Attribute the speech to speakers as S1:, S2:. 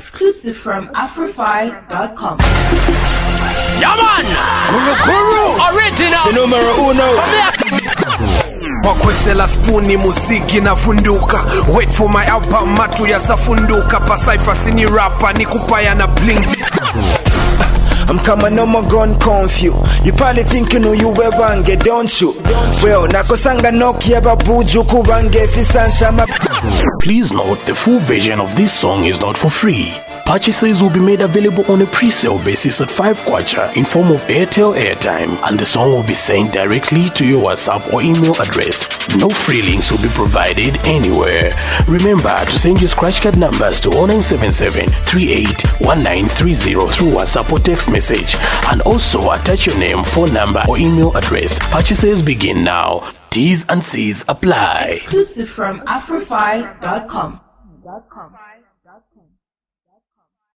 S1: Exclusive from Afrofy.com.
S2: Yaman! Original!
S3: The numero uno. Wakwesela spuni musiki na funduka. Wait for my album matu ya safunduka. Pasaifa sini rapper ni kupaya na bling.
S4: I'm coming on my gun confused. You probably think you know you were wange, don't you? Well, nakosanga nokia babuju kubange fisanshama.
S5: Please note the full version of this song is not for free. Purchases will be made available on a pre-sale basis at 5 kwacha in form of Airtel airtime, and the song will be sent directly to your WhatsApp or email address. No free links will be provided anywhere. Remember to send your scratch card numbers to 0977-381930 through WhatsApp or text message, and also attach your name, phone number or email address. Purchases begin now. T's and C's apply.
S1: Exclusive from Afrofy.com.